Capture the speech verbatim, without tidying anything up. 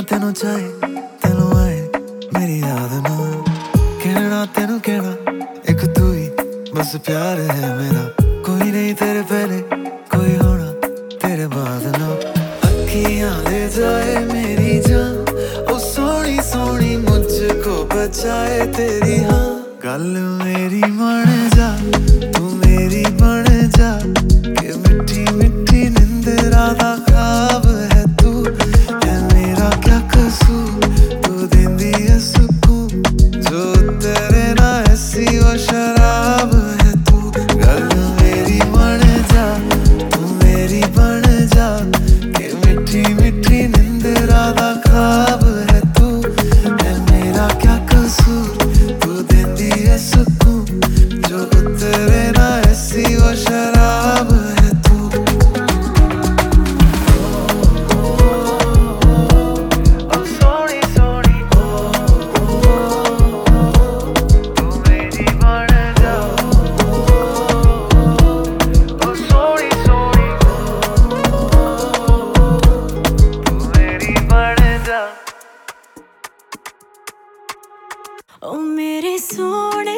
तेनू चाहे तेनू आए मेरी याद ना, कहना तेनू कहना एक तू ही बस प्यार है मेरा, कोई नहीं तेरे पहले कोई होना तेरे बाद ना। अखियां ले जाए मेरी जान ओ सोनी सोनी मुझको बचाए तेरी हाँ, गल मेरी मान जा तू मेरी बन जा, के मिठी मिठी निंदरा दा ख्वाब है तू, है मेरा क्या कसूर तू देंदी है सुकून, जो तेरे ना ऐसी वो शराब है तू, गल मेरी मान जा तू मेरी बन जा, के मिठी मिठी निंदरा दा ख्वाब है तू, है मेरा क्या कसूर तू देंदी है सुकून, जो तेरे ना ऐसी वो शराब है तू। ओ सोनी सोनी तू मेरी बन जा, ओ सोनी सोनी तू मेरी बन जा। ओ मेरे सोने